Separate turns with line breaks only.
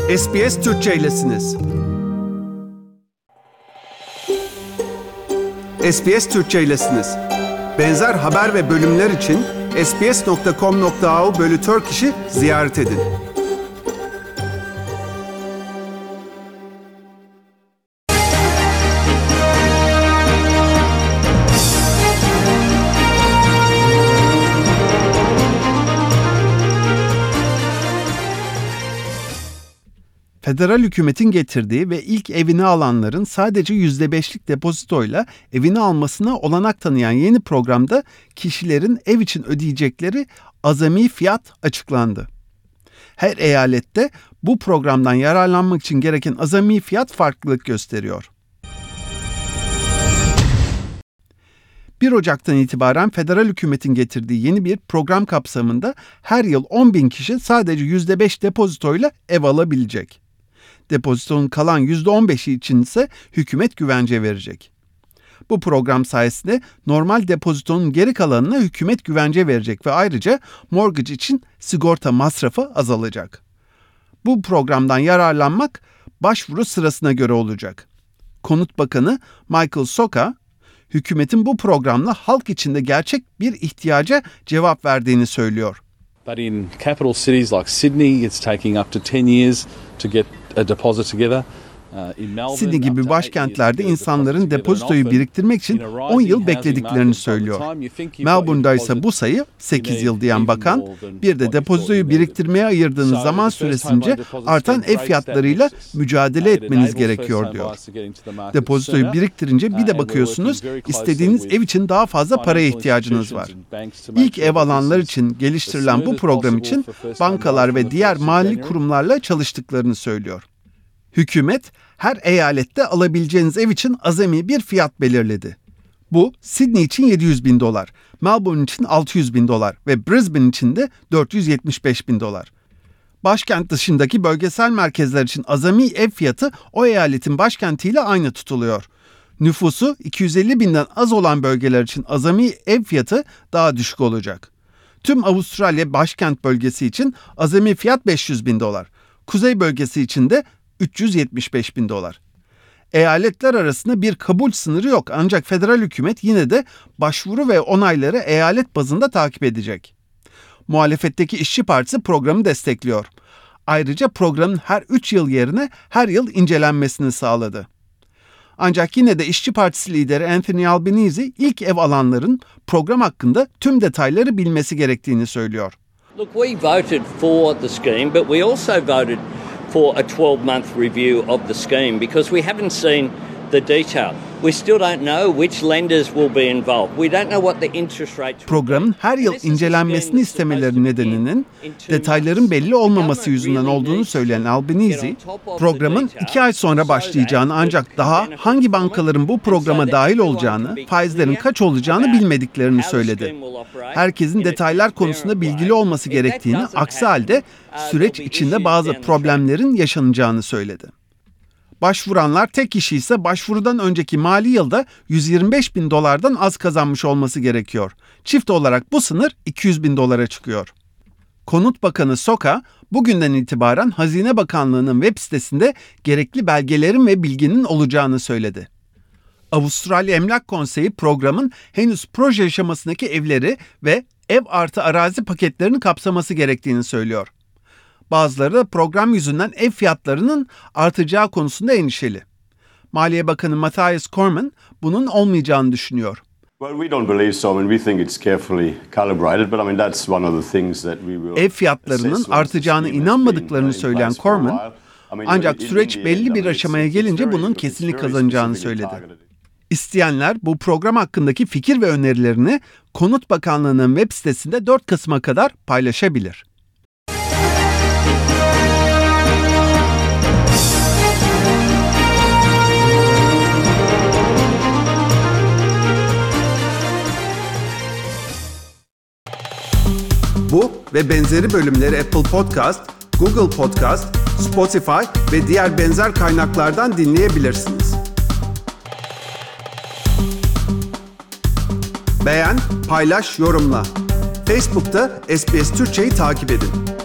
SBS Türkçe'ylesiniz. SBS Türkçe'ylesiniz. Benzer haber ve bölümler için sbs.com.au/Turkish'i ziyaret edin. Federal hükümetin getirdiği ve ilk evini alanların sadece %5'lik depozitoyla evini almasına olanak tanıyan yeni programda kişilerin ev için ödeyecekleri azami fiyat açıklandı. Her eyalette bu programdan yararlanmak için gereken azami fiyat farklılık gösteriyor. 1 Ocak'tan itibaren federal hükümetin getirdiği yeni bir program kapsamında her yıl 10.000 kişi sadece %5 depozitoyla ev alabilecek. Depozitonun kalan %15'i için ise hükümet güvence verecek. Bu program sayesinde normal depozitonun geri kalanına hükümet güvence verecek ve ayrıca mortgage için sigorta masrafı azalacak. Bu programdan yararlanmak başvuru sırasına göre olacak. Konut Bakanı Michael Soka, hükümetin bu programla halk içinde gerçek bir ihtiyaca cevap verdiğini söylüyor.
But in capital cities like Sydney, it's taking up to 10 years to get a deposit together.
Sydney gibi başkentlerde insanların depozitoyu biriktirmek için 10 yıl beklediklerini söylüyor. Melbourne'da ise bu sayı 8 yıl diyen bakan, bir de depozitoyu biriktirmeye ayırdığınız zaman süresince artan ev fiyatlarıyla mücadele etmeniz gerekiyor diyor. Depozitoyu biriktirince bir de bakıyorsunuz istediğiniz ev için daha fazla paraya ihtiyacınız var. İlk ev alanlar için geliştirilen bu program için bankalar ve diğer mali kurumlarla çalıştıklarını söylüyor. Hükümet, her eyalette alabileceğiniz ev için azami bir fiyat belirledi. Bu, Sydney için $700,000, Melbourne için $600,000 ve Brisbane için de $475,000. Başkent dışındaki bölgesel merkezler için azami ev fiyatı o eyaletin başkentiyle aynı tutuluyor. Nüfusu 250.000'den az olan bölgeler için azami ev fiyatı daha düşük olacak. Tüm Avustralya başkent bölgesi için azami fiyat $500,000, kuzey bölgesi için de $375,000. Eyaletler arasında bir kabul sınırı yok ancak federal hükümet yine de başvuru ve onayları eyalet bazında takip edecek. Muhalefetteki İşçi Partisi programı destekliyor. Ayrıca programın her 3 yıl yerine her yıl incelenmesini sağladı. Ancak yine de İşçi Partisi lideri Anthony Albanese ilk ev alanların program hakkında tüm detayları bilmesi gerektiğini söylüyor.
Look, we voted for the scheme, but we also voted for a 12-month review of the scheme because we haven't seen the detail. We still don't know which lenders will be involved. We don't know what the interest rates will be.
Programın her yıl incelenmesini istemeleri nedeninin detayların belli olmaması yüzünden olduğunu söyleyen Albanese, programın 2 ay sonra başlayacağını ancak daha hangi bankaların bu programa dahil olacağını, faizlerin kaç olacağını bilmediklerini söyledi. Herkesin detaylar konusunda bilgili olması gerektiğini, aksi halde süreç içinde bazı problemlerin yaşanacağını söyledi. Başvuranlar tek kişi ise başvurudan önceki mali yılda $125,000'dan az kazanmış olması gerekiyor. Çift olarak bu sınır $200,000 çıkıyor. Konut Bakanı Soka, bugünden itibaren Hazine Bakanlığı'nın web sitesinde gerekli belgelerin ve bilginin olacağını söyledi. Avustralya Emlak Konseyi programın henüz proje aşamasındaki evleri ve ev artı arazi paketlerini kapsaması gerektiğini söylüyor. Bazıları da program yüzünden ev fiyatlarının artacağı konusunda endişeli. Maliye Bakanı Matthias Cormann bunun olmayacağını düşünüyor. Ev fiyatlarının artacağına inanmadıklarını söyleyen Cormann, ancak süreç belli bir aşamaya gelince bunun kesinlik kazanacağını söyledi. İsteyenler bu program hakkındaki fikir ve önerilerini Konut Bakanlığı'nın web sitesinde 4 Kasım'a kadar paylaşabilir. Bu ve benzeri bölümleri Apple Podcast, Google Podcast, Spotify ve diğer benzer kaynaklardan dinleyebilirsiniz. Beğen, paylaş, yorumla. Facebook'ta SBS Türkçe'yi takip edin.